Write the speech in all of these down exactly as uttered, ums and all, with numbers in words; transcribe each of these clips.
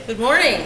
Good morning.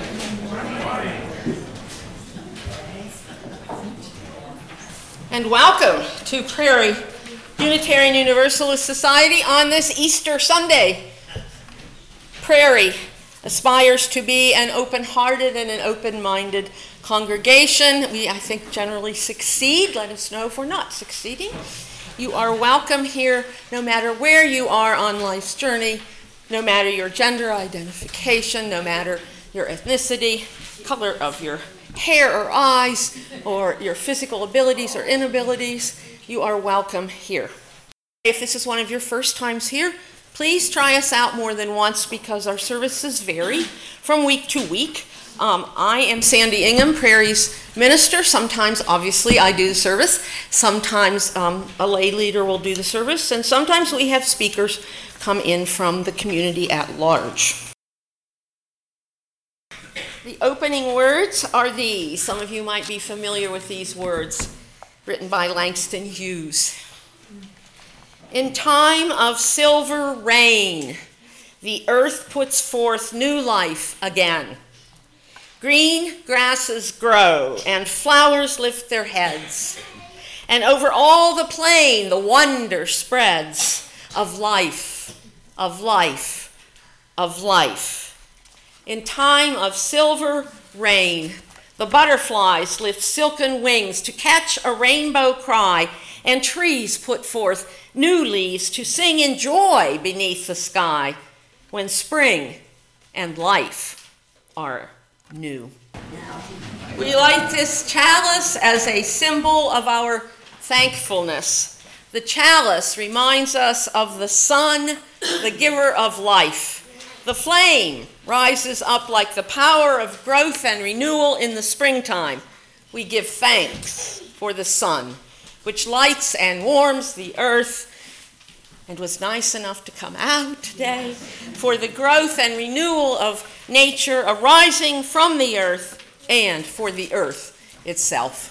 And welcome to Prairie Unitarian Universalist Society on this Easter Sunday. Prairie aspires to be an open-hearted and an open-minded congregation. We, I think, generally succeed. Let us know if we're not succeeding. You are welcome here no matter where you are on life's journey, no matter your gender identification, no matter your ethnicity, color of your hair or eyes, or your physical abilities or inabilities, you are welcome here. If this is one of your first times here, please try us out more than once because our services vary from week to week. Um, I am Sandy Ingham, Prairie's minister. Sometimes, obviously, I do the service. Sometimes um, a lay leader will do the service, and sometimes we have speakers come in from the community at large. The opening words are these. Some of you might be familiar with these words, written by Langston Hughes. In time of silver rain, the earth puts forth new life again. Green grasses grow and flowers lift their heads, and over all the plain the wonder spreads of life, of life, of life. In time of silver rain, the butterflies lift silken wings to catch a rainbow cry, and trees put forth new leaves to sing in joy beneath the sky, when spring and life are new. We light this chalice as a symbol of our thankfulness. The chalice reminds us of the sun, the giver of life. The flame rises up like the power of growth and renewal in the springtime. We give thanks for the sun, which lights and warms the earth and was nice enough to come out today, for the growth and renewal of nature arising from the earth and for the earth itself.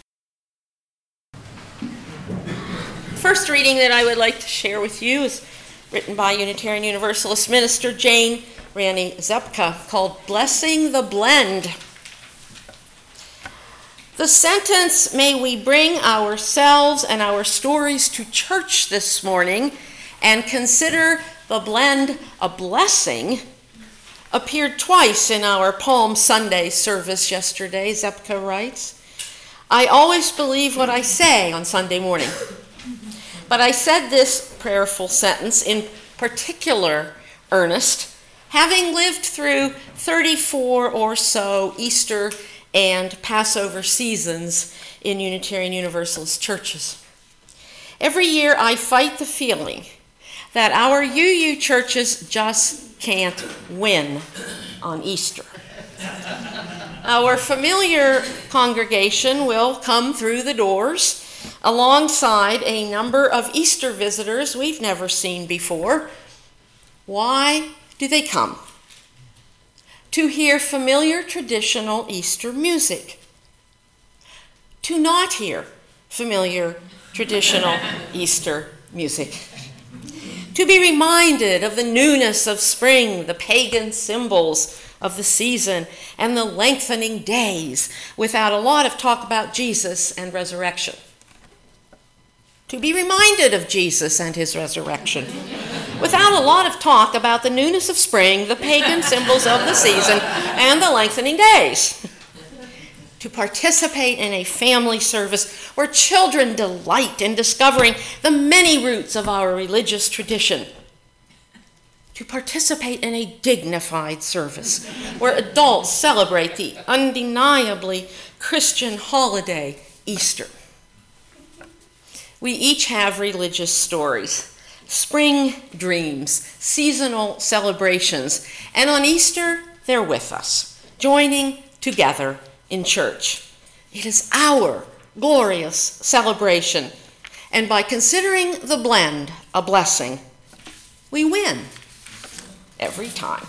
First reading that I would like to share with you is written by Unitarian Universalist minister Jane Rani Zepka, called Blessing the Blend. The sentence, "May we bring ourselves and our stories to church this morning and consider the blend a blessing," appeared twice in our Palm Sunday service yesterday, Zepka writes. "I always believe what I say on Sunday morning. But I said this prayerful sentence in particular earnest, having lived through thirty-four or so Easter and Passover seasons in Unitarian Universalist churches. Every year I fight the feeling that our U U churches just can't win on Easter. Our familiar congregation will come through the doors alongside a number of Easter visitors we've never seen before. Why do they come? To hear familiar traditional Easter music. To not hear familiar traditional Easter music. To be reminded of the newness of spring, the pagan symbols of the season, and the lengthening days without a lot of talk about Jesus and resurrection. To be reminded of Jesus and his resurrection, without a lot of talk about the newness of spring, the pagan symbols of the season, and the lengthening days. To participate in a family service where children delight in discovering the many roots of our religious tradition. To participate in a dignified service where adults celebrate the undeniably Christian holiday, Easter. We each have religious stories, spring dreams, seasonal celebrations, and on Easter, they're with us, joining together in church. It is our glorious celebration, and by considering the blend a blessing, we win every time.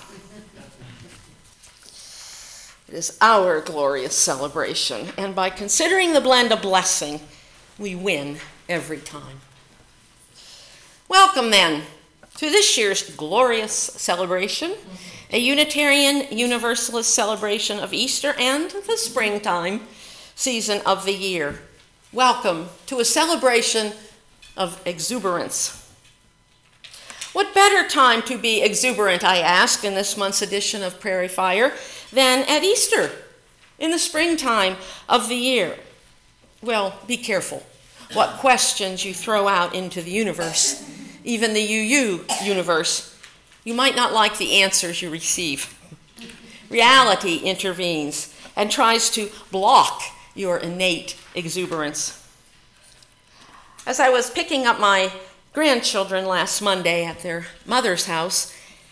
It is our glorious celebration, and by considering the blend a blessing, we win every time. Welcome then to this year's glorious celebration a Unitarian Universalist celebration of Easter and the springtime season of the year. Welcome to a celebration of exuberance. What better time to be exuberant, I ask, in this month's edition of Prairie Fire than at Easter, in the springtime of the year? Well, be careful what questions you throw out into the universe, even the U U universe. You might not like the answers you receive. Reality intervenes and tries to block your innate exuberance. As I was picking up my grandchildren last Monday at their mother's house,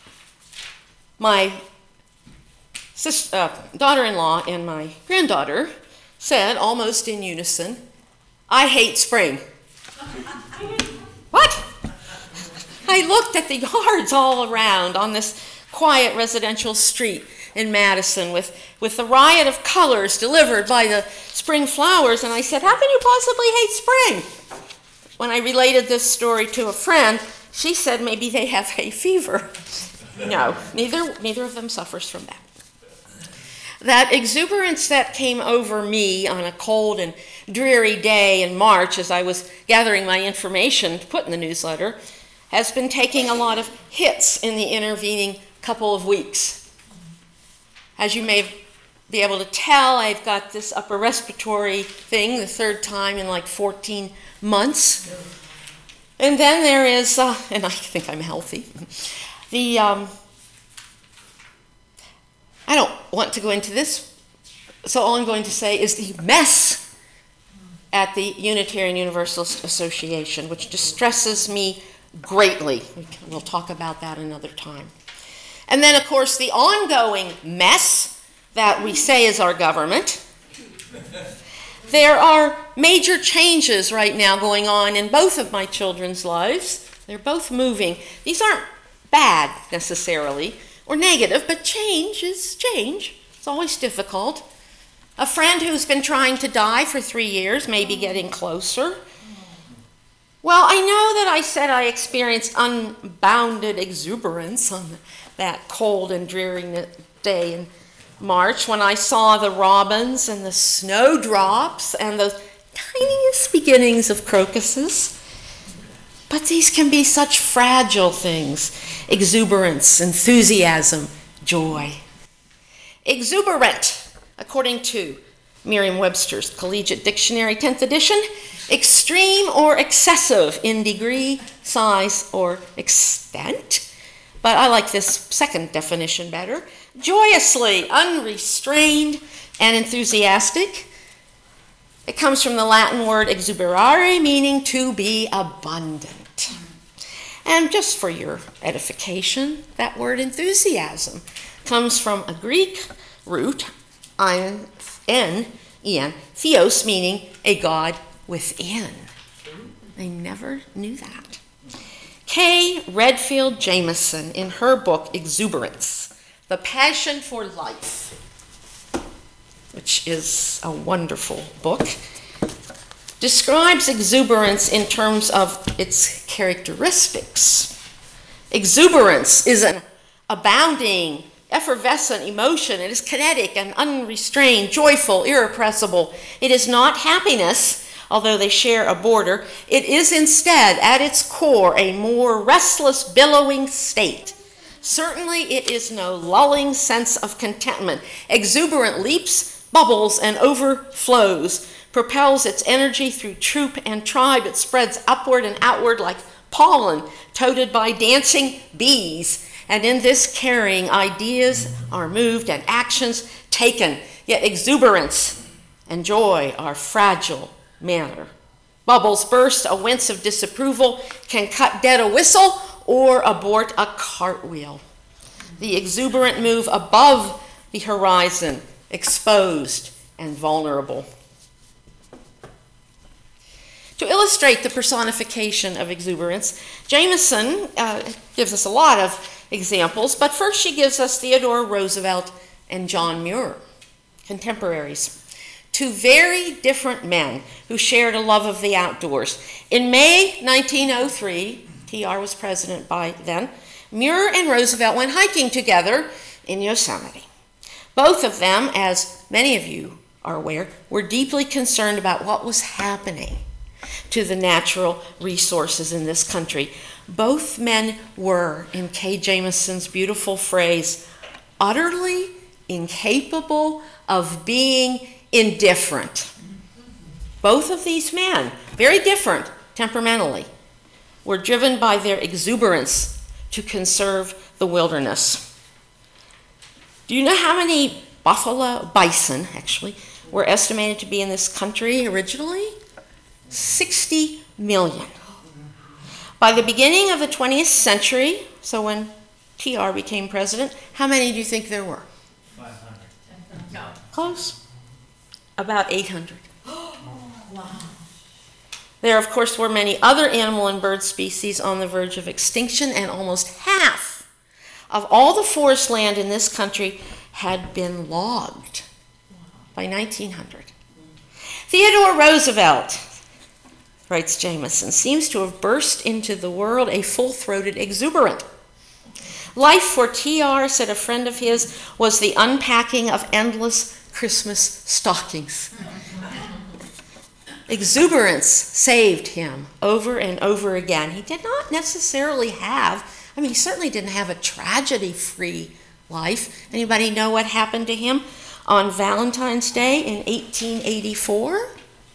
my sister, uh, daughter-in-law and my granddaughter said, almost in unison, "I hate spring." What? I looked at the yards all around on this quiet residential street in Madison with, with the riot of colors delivered by the spring flowers, and I said, "How can you possibly hate spring?" When I related this story to a friend, she said maybe they have hay fever. No, neither, neither of them suffers from that. That exuberance that came over me on a cold and dreary day in March as I was gathering my information to put in the newsletter has been taking a lot of hits in the intervening couple of weeks. As you may be able to tell, I've got this upper respiratory thing, the third time in like fourteen months. And then there is, uh, and I think I'm healthy, the, um, I don't want to go into this, so all I'm going to say is the mess at the Unitarian Universalist Association, which distresses me greatly. We'll talk about that another time. And then, of course, the ongoing mess that we say is our government. There are major changes right now going on in both of my children's lives. They're both moving. These aren't bad necessarily or negative, but change is change. It's always difficult. A friend who's been trying to die for three years may be getting closer. Well, I know that I said I experienced unbounded exuberance on that cold and dreary day in March when I saw the robins and the snowdrops and the tiniest beginnings of crocuses. But these can be such fragile things: exuberance, enthusiasm, joy. Exuberant, according to Merriam-Webster's Collegiate Dictionary, tenth edition, extreme or excessive in degree, size, or extent. But I like this second definition better. Joyously, unrestrained, and enthusiastic. It comes from the Latin word exuberare, meaning to be abundant. And just for your edification, that word enthusiasm comes from a Greek root, N, N, En, theos, meaning a God within. I never knew that. Kay Redfield Jamison, in her book Exuberance, The Passion for Life, which is a wonderful book, describes exuberance in terms of its characteristics. Exuberance is an abounding, effervescent emotion. It is kinetic and unrestrained, joyful, irrepressible. It is not happiness, although they share a border. It is instead, at its core, a more restless, billowing state. Certainly it is no lulling sense of contentment. Exuberant leaps, bubbles, and overflows, propels its energy through troop and tribe. It spreads upward and outward like pollen toted by dancing bees. And in this carrying, ideas are moved and actions taken. Yet exuberance and joy are fragile manner. Bubbles burst, a wince of disapproval can cut dead a whistle or abort a cartwheel. The exuberant move above the horizon, exposed and vulnerable. To illustrate the personification of exuberance, Jamison uh, gives us a lot of examples, but first she gives us Theodore Roosevelt and John Muir, contemporaries. Two very different men who shared a love of the outdoors. In May nineteen oh three, T R was president by then, Muir and Roosevelt went hiking together in Yosemite. Both of them, as many of you are aware, were deeply concerned about what was happening to the natural resources in this country. Both men were, in Kay Jamison's beautiful phrase, utterly incapable of being indifferent. Both of these men, very different temperamentally, were driven by their exuberance to conserve the wilderness. Do you know how many buffalo, bison actually, were estimated to be in this country originally? sixty million. By the beginning of the twentieth century, so when T R became president, how many do you think there were? five hundred. No. Close. About eight hundred. Wow. There, of course, were many other animal and bird species on the verge of extinction, and almost half of all the forest land in this country had been logged by nineteen hundred. Theodore Roosevelt, writes Jamison, seems to have burst into the world a full-throated exuberant. Life for T R, said a friend of his, was the unpacking of endless Christmas stockings. Exuberance saved him over and over again. He did not necessarily have, I mean, he certainly didn't have a tragedy-free life. Anybody know what happened to him on Valentine's Day in eighteen eighty-four?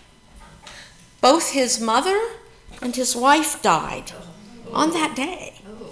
Both his mother and his wife died on that day.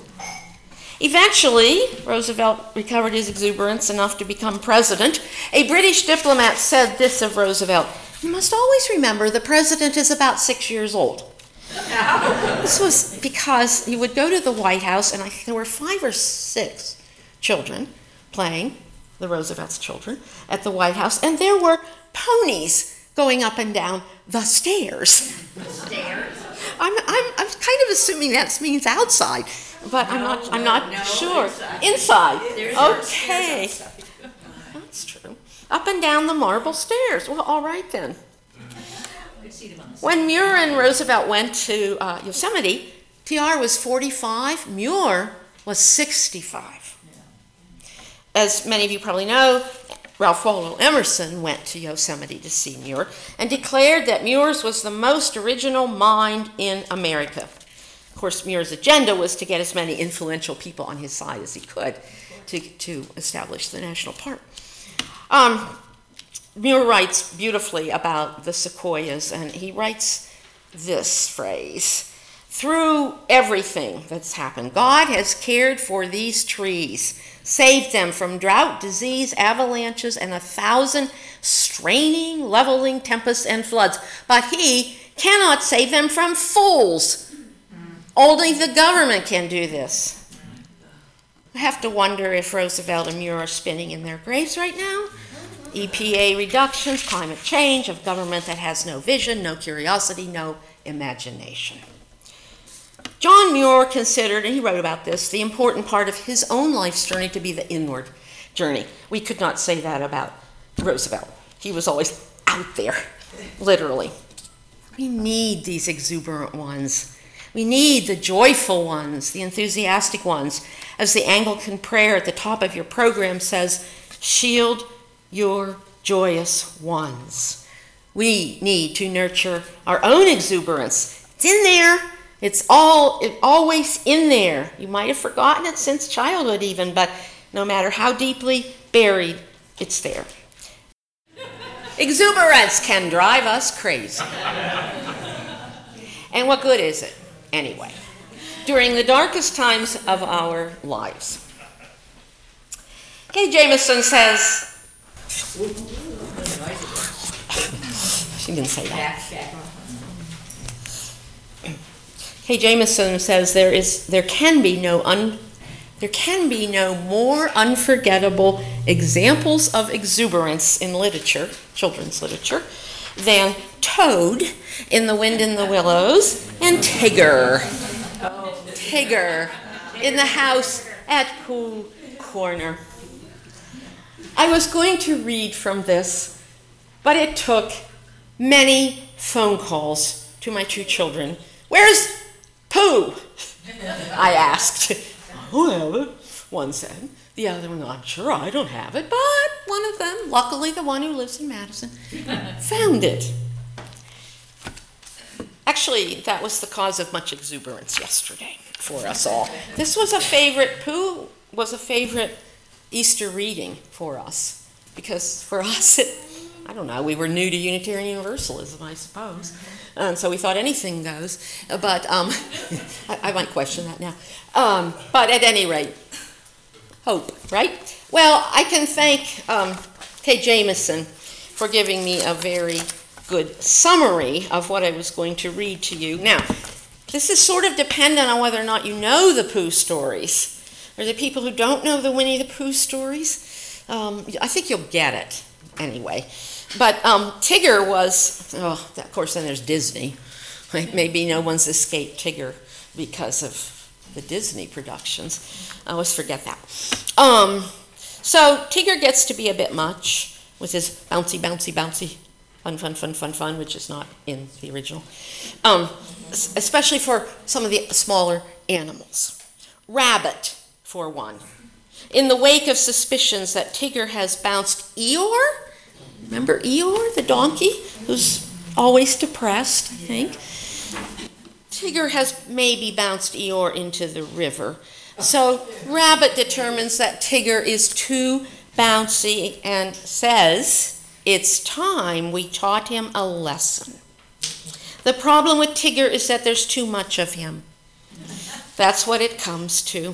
Eventually, Roosevelt recovered his exuberance enough to become president. A British diplomat said this of Roosevelt: "You must always remember the president is about six years old." This was because he would go to the White House, and I think there were five or six children playing, the Roosevelt's children, at the White House, and there were ponies going up and down the stairs. The stairs? I'm, I'm, I'm kind of assuming that means outside, but no, I'm not, I'm not no, sure. Inside. Inside. There's Okay. stairs outside. That's true. Up and down the marble stairs. Well, all right then. We'd see them on the When Muir and Roosevelt went to uh, Yosemite, T R was forty-five, Muir was sixty-five. As many of you probably know, Ralph Waldo Emerson went to Yosemite to see Muir and declared that Muir's was the most original mind in America. Of course, Muir's agenda was to get as many influential people on his side as he could to, to establish the national park. Um, Muir writes beautifully about the sequoias, and he writes this phrase: "Through everything that's happened, God has cared for these trees, saved them from drought, disease, avalanches, and a thousand straining, leveling tempests and floods. But he cannot save them from fools. Only the government can do this." I have to wonder if Roosevelt and Muir are spinning in their graves right now. E P A reductions, climate change, of government that has no vision, no curiosity, no imagination. John Muir considered, and he wrote about this, the important part of his own life's journey to be the inward journey. We could not say that about Roosevelt. He was always out there, literally. We need these exuberant ones. We need the joyful ones, the enthusiastic ones. As the Anglican prayer at the top of your program says, shield your joyous ones. We need to nurture our own exuberance. It's in there. It's all it's always in there. You might have forgotten it since childhood even, but no matter how deeply buried, it's there. Exuberance can drive us crazy. And what good is it, anyway? During the darkest times of our lives. Kay Jamison says, she didn't say that. Kay Jamison says there is, there can be no un, there can be no more unforgettable examples of exuberance in literature, children's literature, than Toad in The Wind in the Willows and Tigger. Tigger in the house at Pooh Corner. I was going to read from this, but it took many phone calls to my two children. Where's Pooh? I asked. don't have it, one said. The other one, I'm sure I don't have it. But one of them, luckily the one who lives in Madison, found it. Actually, that was the cause of much exuberance yesterday for us all. This was a favorite, Pooh was a favorite Easter reading for us. Because for us, it, I don't know, we were new to Unitarian Universalism, I suppose. And so we thought anything goes. But um, I, I might question that now. Um, but at any rate, hope, right? Well, I can thank um, Kay Jamison for giving me a very good summary of what I was going to read to you. Now, this is sort of dependent on whether or not you know the Pooh stories. Are there people who don't know the Winnie the Pooh stories? Um, I think you'll get it anyway. But um, Tigger was, oh, of course, then there's Disney. Maybe no one's escaped Tigger because of the Disney productions. I always forget that. Um, so Tigger gets to be a bit much with his bouncy, bouncy, bouncy, fun, fun, fun, fun, fun, which is not in the original, um, especially for some of the smaller animals. Rabbit, for one. In the wake of suspicions that Tigger has bounced Eeyore, remember Eeyore, the donkey, who's always depressed, I think? Tigger has maybe bounced Eeyore into the river. So Rabbit determines that Tigger is too bouncy and says, it's time we taught him a lesson. The problem with Tigger is that there's too much of him. That's what it comes to.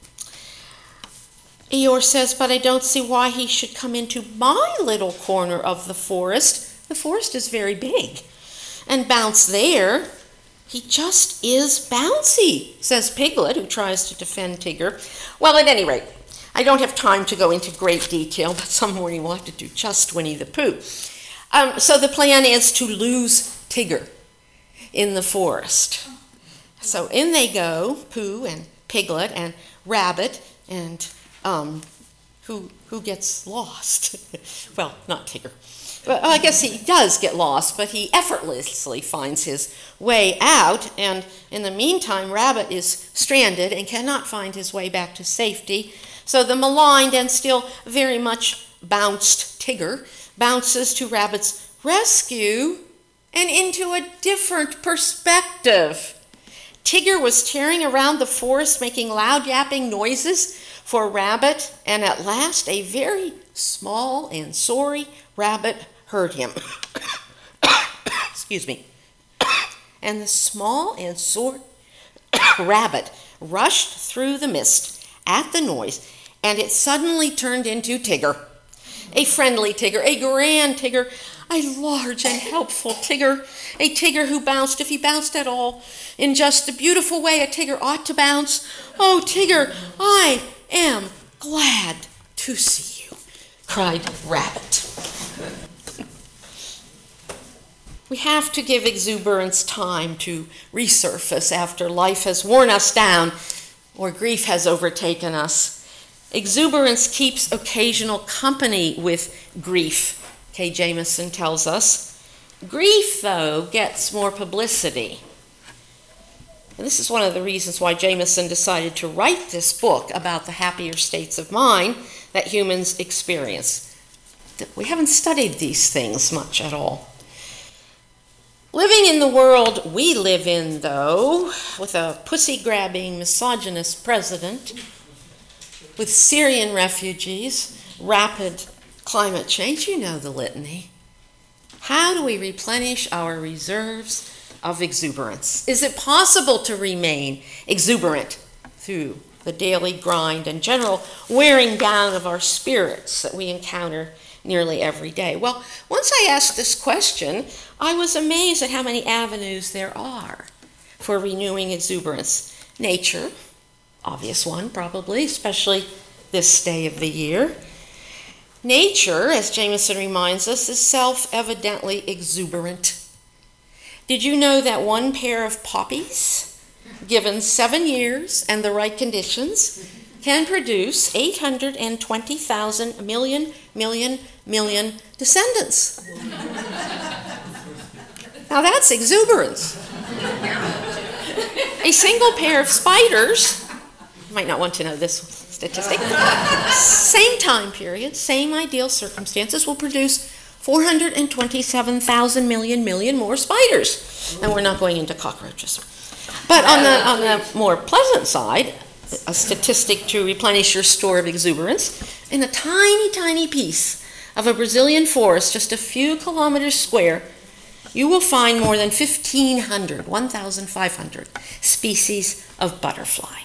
Eeyore says, but I don't see why he should come into my little corner of the forest. The forest is very big. And bounce there. He just is bouncy, says Piglet, who tries to defend Tigger. Well, at any rate, I don't have time to go into great detail, but some morning we'll have to do just Winnie the Pooh. Um, so the plan is to lose Tigger in the forest. So in they go, Pooh and Piglet and Rabbit and um, who who gets lost? Well, not Tigger. But I guess he does get lost, but he effortlessly finds his way out. And in the meantime, Rabbit is stranded and cannot find his way back to safety. So the maligned and still very much bounced Tigger bounces to Rabbit's rescue and into a different perspective. Tigger was tearing around the forest making loud yapping noises for Rabbit, and at last a very small and sorry rabbit heard him. Excuse me. And the small and sore rabbit rushed through the mist at the noise, and it suddenly turned into Tigger. A friendly Tigger, a grand Tigger, a large and helpful Tigger, a Tigger who bounced, if he bounced at all, in just the beautiful way a Tigger ought to bounce. Oh, Tigger, I am glad to see you, cried Rabbit. We have to give exuberance time to resurface after life has worn us down or grief has overtaken us. Exuberance keeps occasional company with grief, Kay Jamison tells us. Grief, though, gets more publicity. And this is one of the reasons why Jamison decided to write this book about the happier states of mind that humans experience. We haven't studied these things much at all. Living in the world we live in, though, with a pussy-grabbing, misogynist president, with Syrian refugees, rapid climate change, you know the litany. How do we replenish our reserves of exuberance? Is it possible to remain exuberant through the daily grind and general wearing down of our spirits that we encounter nearly every day? Well, once I asked this question, I was amazed at how many avenues there are for renewing exuberance. Nature, obvious one probably, especially this day of the year. Nature, as Jamison reminds us, is self-evidently exuberant. Did you know that one pair of poppies, given seven years and the right conditions, can produce eight hundred twenty thousand million, million, million descendants? Now that's exuberance. A single pair of spiders You might not want to know this statistic. Same time period, same ideal circumstances will produce four hundred twenty-seven thousand million million more spiders. And we're not going into cockroaches. But on the, on the more pleasant side, a statistic to replenish your store of exuberance, in a tiny, tiny piece of a Brazilian forest, just a few kilometers square, you will find more than fifteen hundred, fifteen hundred species of butterfly.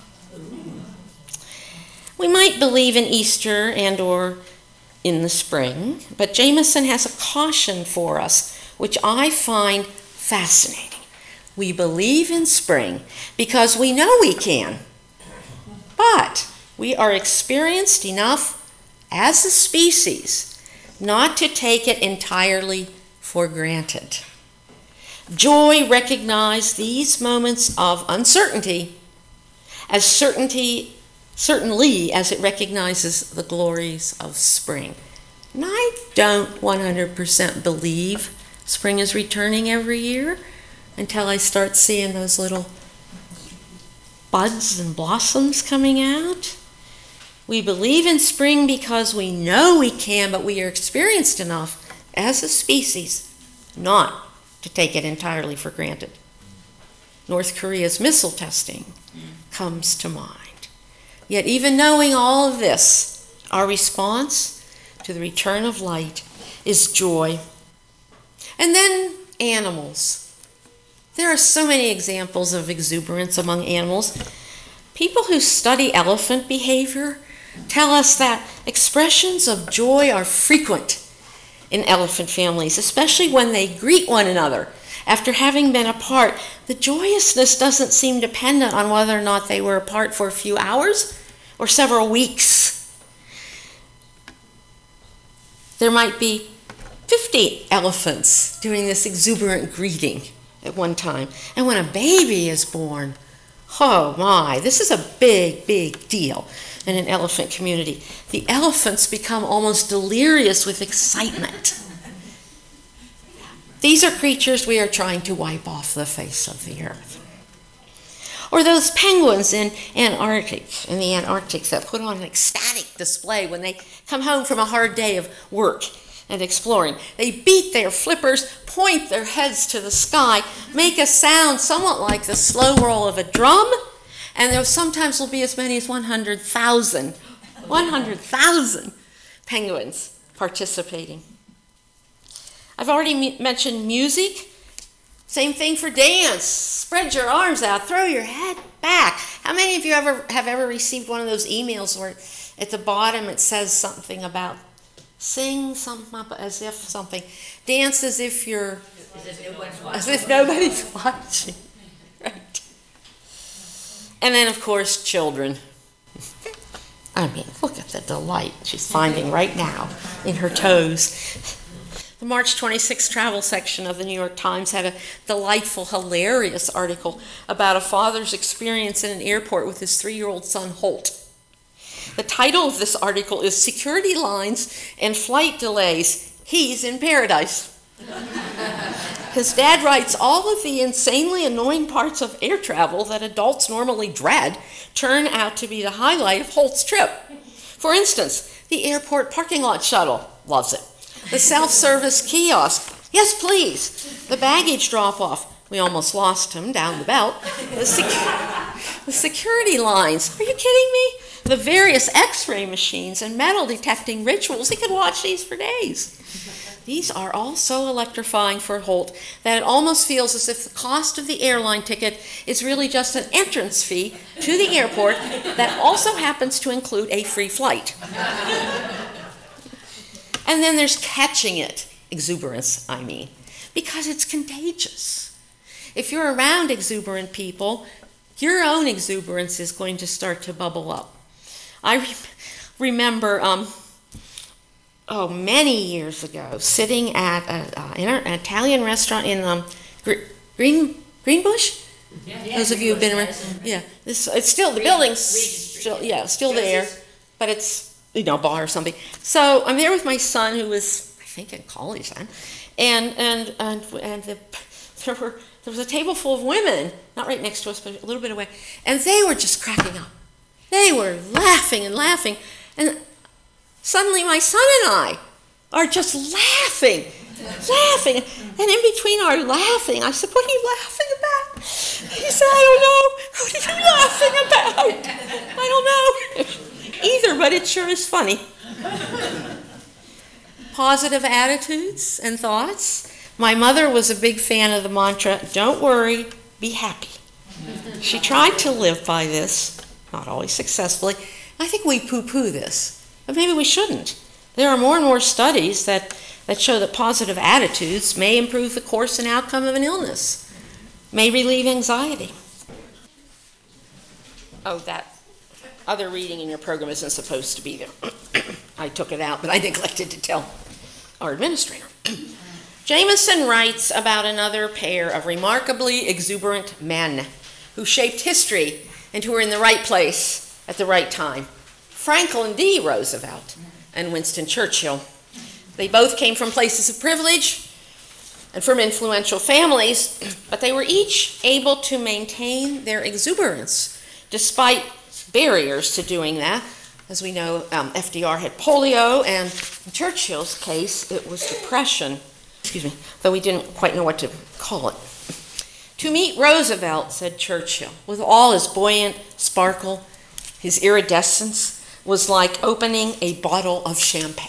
We might believe in Easter and or in the spring, but Jameson has a caution for us, which I find fascinating. We believe in spring because we know we can, but we are experienced enough as a species not to take it entirely for granted. Joy recognizes these moments of uncertainty as certainty, certainly as it recognizes the glories of spring. And I don't one hundred percent believe spring is returning every year until I start seeing those little buds and blossoms coming out. We believe in spring because we know we can, but we are experienced enough as a species not to take it entirely for granted. North Korea's missile testing comes to mind. Yet even knowing all of this, our response to the return of light is joy. And then animals. There are so many examples of exuberance among animals. People who study elephant behavior tell us that expressions of joy are frequent in elephant families, especially when they greet one another after having been apart. The joyousness doesn't seem dependent on whether or not they were apart for a few hours or several weeks. There might be fifty elephants doing this exuberant greeting at one time. And when a baby is born, oh my, this is a big, big deal in an elephant community. The elephants become almost delirious with excitement. These are creatures we are trying to wipe off the face of the earth. Or those penguins in Antarctic, in the Antarctic that put on an ecstatic display when they come home from a hard day of work and exploring. They beat their flippers, point their heads to the sky, make a sound somewhat like the slow roll of a drum, and there sometimes will be as many as one hundred thousand, one hundred thousand penguins participating. I've already me- mentioned music. Same thing for dance. Spread your arms out, throw your head back. How many of you ever have ever received one of those emails where at the bottom it says something about sing something up as if something, dance as if you're, As if nobody's watching. as if nobody's watching, right? And then, of course, children. I mean, look at the delight she's finding right now in her toes. The March twenty-sixth travel section of the New York Times had a delightful, hilarious article about a father's experience in an airport with his three-year-old son, Holt. The title of this article is Security Lines and Flight Delays. He's in Paradise. His dad writes, all of the insanely annoying parts of air travel that adults normally dread turn out to be the highlight of Holt's trip. For instance, the airport parking lot shuttle, loves it. The self-service kiosk, yes please. The baggage drop-off, we almost lost him down the belt. The, sec- the security lines, are you kidding me? The various x-ray machines and metal detecting rituals, he could watch these for days. These are all so electrifying for Holt that it almost feels as if the cost of the airline ticket is really just an entrance fee to the airport that also happens to include a free flight. And then there's catching it, exuberance, I mean, because it's contagious. If you're around exuberant people, your own exuberance is going to start to bubble up. I re- remember, um, oh, many years ago, sitting at a, uh, in an Italian restaurant in um, Gr- Green Greenbush. Yeah. Those of you who've been around, yeah, this it's still the Regent- building's Regent Street, still yeah. yeah still there, Josie's? but it's you know bar or something. So I'm there with my son who was I think in college then, and and and and the, there were there was a table full of women, not right next to us, but a little bit away, and they were just cracking up. They were laughing and laughing. And suddenly my son and I are just laughing, laughing. And in between our laughing, I said, what are you laughing about? He said, I don't know. What are you laughing about? I don't know either, but it sure is funny. Positive attitudes and thoughts. My mother was a big fan of the mantra, don't worry, be happy. She tried to live by this, not always successfully. I think we poo-poo this, but maybe we shouldn't. There are more and more studies that, that show that positive attitudes may improve the course and outcome of an illness, may relieve anxiety. Oh, that other reading in your program isn't supposed to be there. I took it out, but I neglected to tell our administrator. Jameson writes about another pair of remarkably exuberant men who shaped history and who were in the right place at the right time. Franklin D. Roosevelt and Winston Churchill. They both came from places of privilege and from influential families, but they were each able to maintain their exuberance despite barriers to doing that. As we know, um, F D R had polio, and in Churchill's case, it was depression. Excuse me, though we didn't quite know what to call it. To meet Roosevelt, said Churchill, with all his buoyant sparkle, his iridescence, was like opening a bottle of champagne.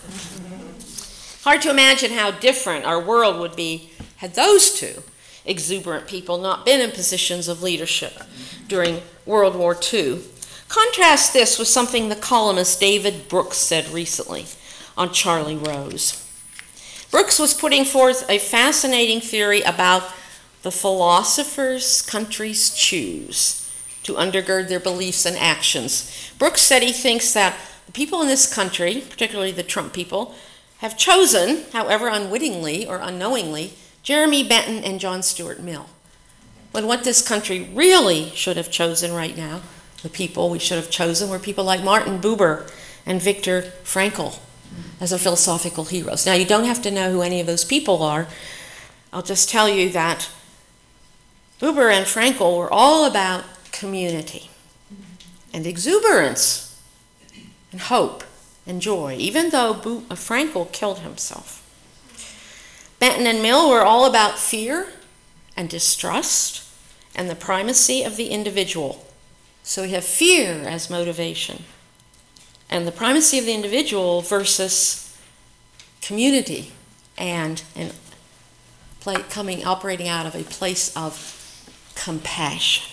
Hard to imagine how different our world would be had those two exuberant people not been in positions of leadership during World War Two. Contrast this with something the columnist David Brooks said recently on Charlie Rose. Brooks was putting forth a fascinating theory about the philosophers countries choose to undergird their beliefs and actions. Brooks said he thinks that the people in this country, particularly the Trump people, have chosen, however unwittingly or unknowingly, Jeremy Bentham and John Stuart Mill. When what this country really should have chosen right now, the people we should have chosen were people like Martin Buber and Viktor Frankl as our philosophical heroes. Now, you don't have to know who any of those people are. I'll just tell you that Buber and Frankl were all about community and exuberance and hope and joy, even though Bu- uh, Frankl killed himself. Benton and Mill were all about fear and distrust and the primacy of the individual. So we have fear as motivation and the primacy of the individual versus community and, and play, coming, operating out of a place of compassion.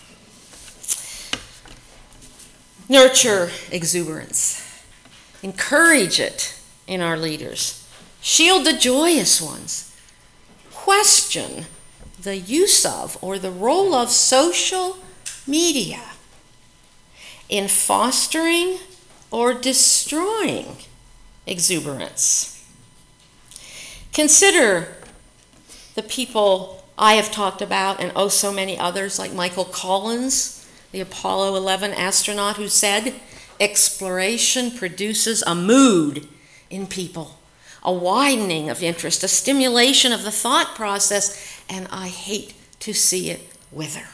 Nurture exuberance. Encourage it in our leaders. Shield the joyous ones. Question the use of or the role of social media in fostering or destroying exuberance. Consider the people I have talked about and oh so many others like Michael Collins, the Apollo eleven astronaut who said, exploration produces a mood in people, a widening of interest, a stimulation of the thought process, and I hate to see it wither.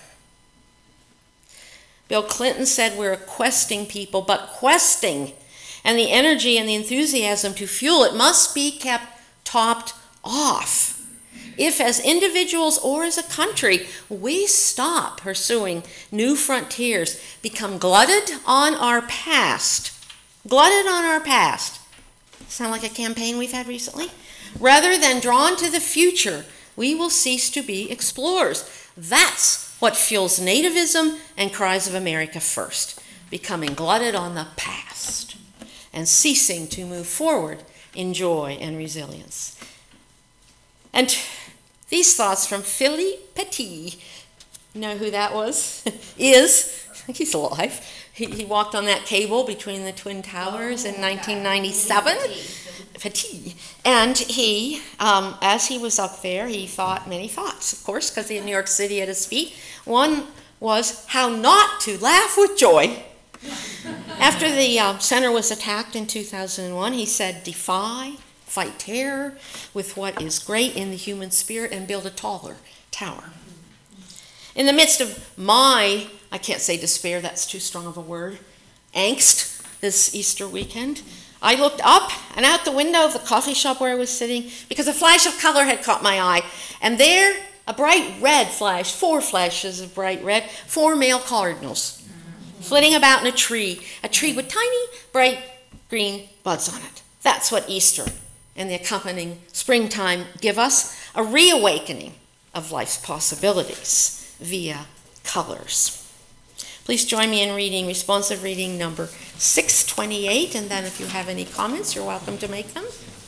Bill Clinton said we're a questing people, but questing and the energy and the enthusiasm to fuel it must be kept topped off. If as individuals or as a country we stop pursuing new frontiers, become glutted on our past, glutted on our past, sound like a campaign we've had recently, rather than drawn to the future, we will cease to be explorers. That's what fuels nativism and cries of America first, becoming glutted on the past and ceasing to move forward in joy and resilience. And these thoughts from Philippe Petit, you know who that was? Is, I think he's alive. He, he walked on that cable between the Twin Towers in nineteen ninety-seven. Petit. And he, um, as he was up there, he thought many thoughts, of course, because he had New York City at his feet. One was how not to laugh with joy. After the uh, center was attacked in two thousand one, he said, defy, fight terror with what is great in the human spirit and build a taller tower. In the midst of my I can't say despair, that's too strong of a word, angst this Easter weekend. I looked up and out the window of the coffee shop where I was sitting because a flash of color had caught my eye. And there, a bright red flash, four flashes of bright red, four male cardinals flitting about in a tree, a tree with tiny, bright green buds on it. That's what Easter and the accompanying springtime give us, a reawakening of life's possibilities via colors. Please join me in reading responsive reading number six twenty-eight, and then if you have any comments, you're welcome to make them.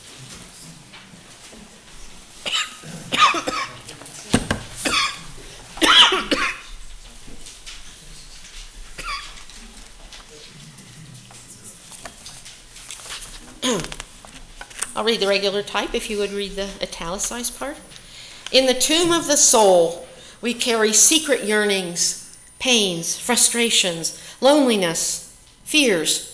I'll read the regular type if you would read the italicized part. In the tomb of the soul, we carry secret yearnings, pains, frustrations, loneliness, fears,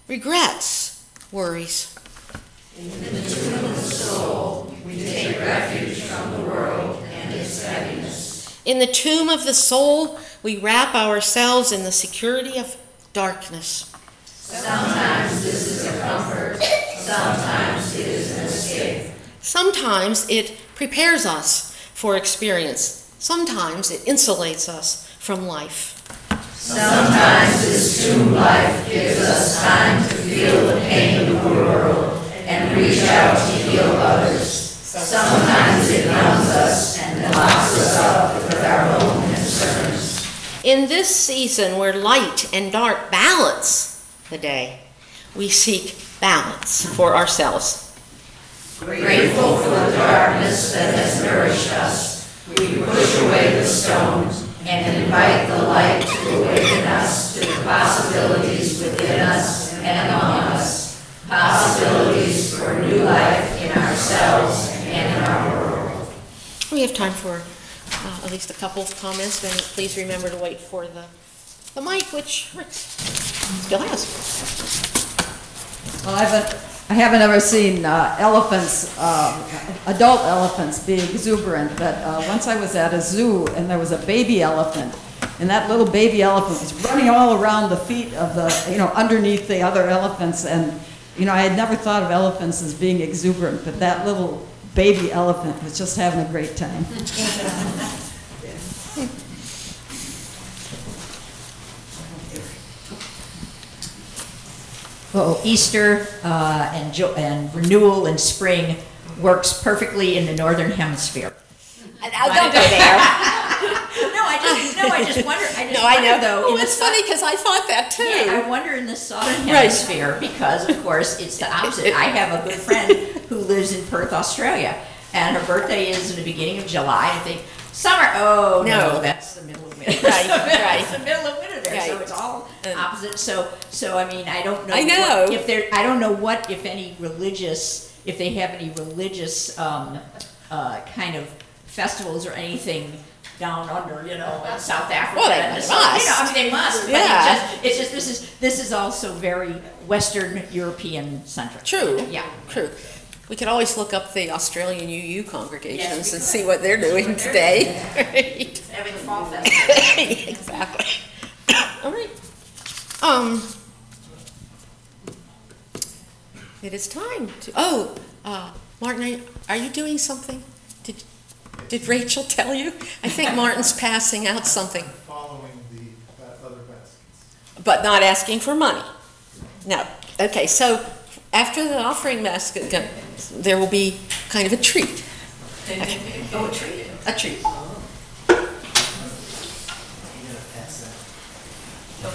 regrets, worries. In the tomb of the soul, we take refuge from the world and its heaviness. In the tomb of the soul, we wrap ourselves in the security of darkness. Sometimes this is a comfort, sometimes it is an escape. Sometimes it prepares us for experience. Sometimes it insulates us from life. Sometimes this tomb life gives us time to feel the pain of the world and reach out to heal others. Sometimes it numbs us and locks us up with our own concerns. In this season where light and dark balance the day, we seek balance for ourselves. Grateful for the darkness that has nourished us, we push away the stones and invite the light to awaken us to the possibilities within us and among us, possibilities for new life in ourselves and in our world. We have time for uh, at least a couple of comments, then please remember to wait for the, the mic, which Rick still has. Well, I haven't, I haven't ever seen uh, elephants, uh, adult elephants be exuberant, but uh, once I was at a zoo and there was a baby elephant, and that little baby elephant was running all around the feet of the, you know, underneath the other elephants, and, you know, I had never thought of elephants as being exuberant, but that little baby elephant was just having a great time. Well, Easter uh, and, jo- and renewal and spring works perfectly in the northern hemisphere. Now, don't go there. No, I just no, I just wonder. I just No, I wonder know. though. Oh, in it's the funny sou- because I thought that too. Yeah, I wonder in the southern Right. hemisphere because, of course, it's the opposite. I have a good friend who lives in Perth, Australia, and her birthday is in the beginning of July. I think summer. Oh no, No. that's the middle of winter. Right, right. It's the middle of winter there, so Right. it's all And- opposite. So, so I mean, I don't know. I know. What, if there, I don't know what, if any, religious, if they have any religious um, uh, kind of festivals or anything down under, you know, in South Africa. Well, they and must. so- You know, I mean, they must. But Yeah. it's just, it's just this is this is also very Western European centric. True. Yeah. True. We could always look up the Australian U U congregations Yes, we and could. see what they're doing What they're today. doing. Having a fall festival. Exactly. All right. Um, it is time to. Oh, uh, Martin, are you, are you doing something? Did Did Rachel tell you? I think Martin's passing out something, Following the uh, other baskets. but not asking for money. No. Okay. So after the offering basket, go- there will be kind of a treat. Oh, a treat. A treat. You gotta pass that.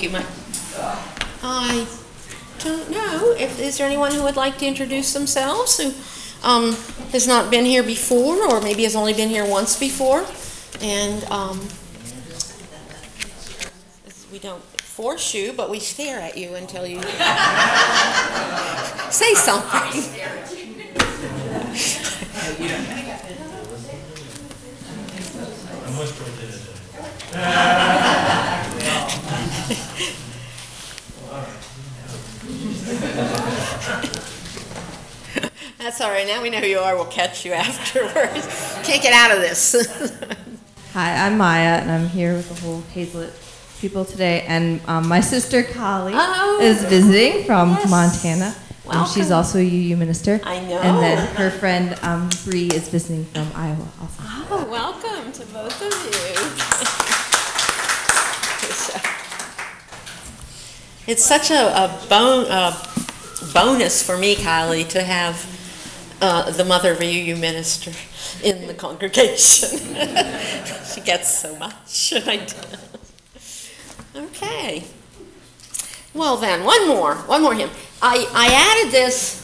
Thank you, Mike. I don't know. If, is there anyone who would like to introduce themselves who um, has not been here before, or maybe has only been here once before? And um, we don't force you, but we stare at you until you say something. That's all right. Now we know who you are. We'll catch you afterwards. Can't get out of this. Hi, I'm Maya, and I'm here with the whole Hazlet people today. And um, my sister, Kali, Oh. is visiting from Yes. Montana. Um, she's Welcome. also a U U minister. I know. And then her friend, um, Bree, is visiting from Iowa also. Oh, welcome to both of you. It's such a, a, bon, a bonus for me, Kylie, to have uh, the mother of a U U minister in the congregation. She gets so much, and I do. Okay. Well then, one more, one more hymn. I, I added this,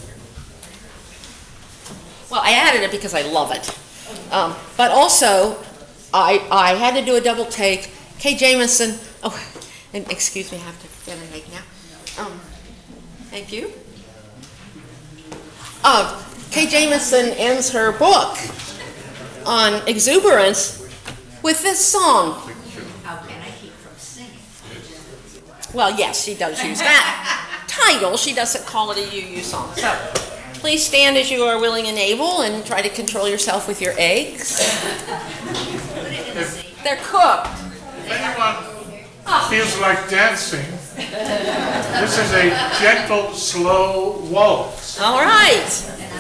well, I added it because I love it. Um, but also, I, I had to do a double take. Kay Jamison, oh, and excuse me, I have to get an egg now. Um, thank you. Uh, Kay Jamison ends her book on exuberance with this song. How can I keep from singing? Well, yes, she does use that title. She doesn't call it a U U song. So please stand as you are willing and able and try to control yourself with your eggs. They're cooked. If anyone feels like dancing, this is a gentle, slow waltz. All right.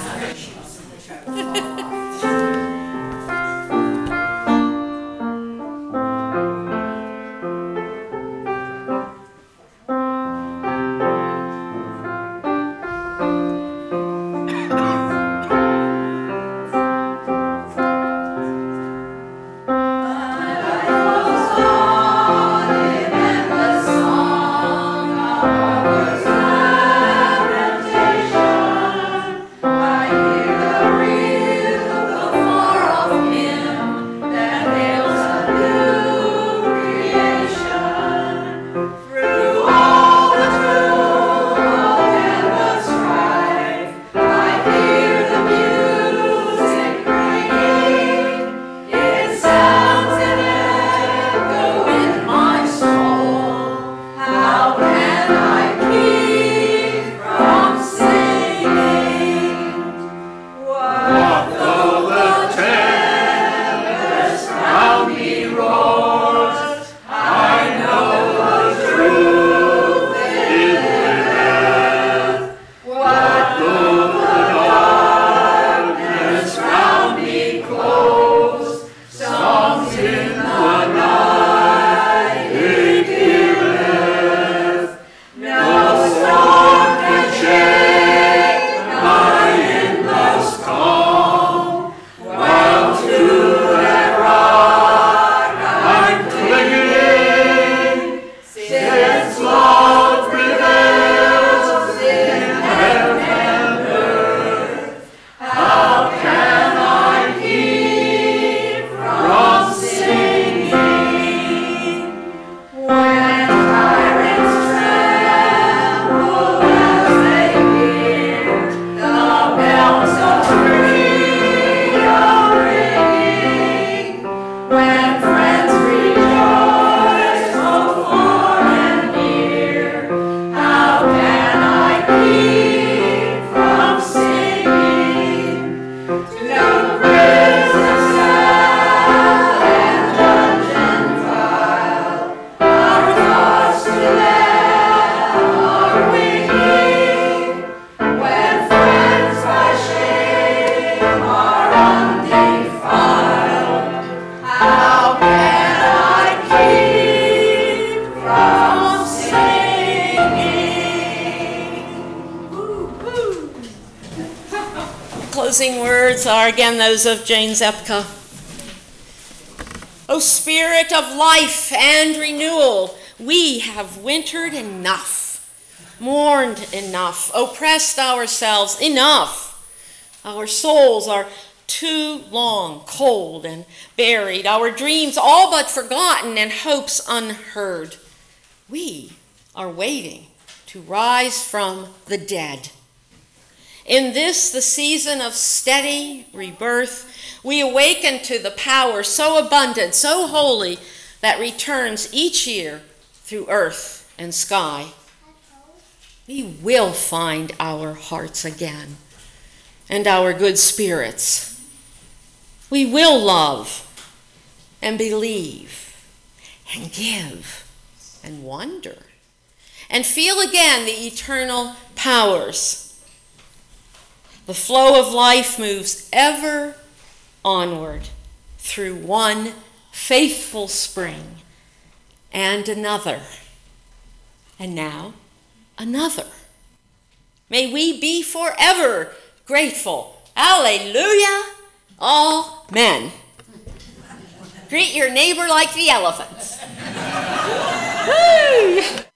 Closing words are again those of Jane Zepka. O Spirit of life and renewal, We have wintered enough, mourned enough, oppressed ourselves enough. Our souls are too long cold and buried, our dreams all but forgotten and hopes unheard. We are waiting to rise from the dead. In this, the season of steady rebirth, we awaken to the power so abundant, so holy, that returns each year through earth and sky. We will find our hearts again and our good spirits. We will love and believe and give and wonder and feel again the eternal powers. The flow of life moves ever onward through one faithful spring and another, and now another. May we be forever grateful. Alleluia. Amen. Greet your neighbor like the elephants. Woo!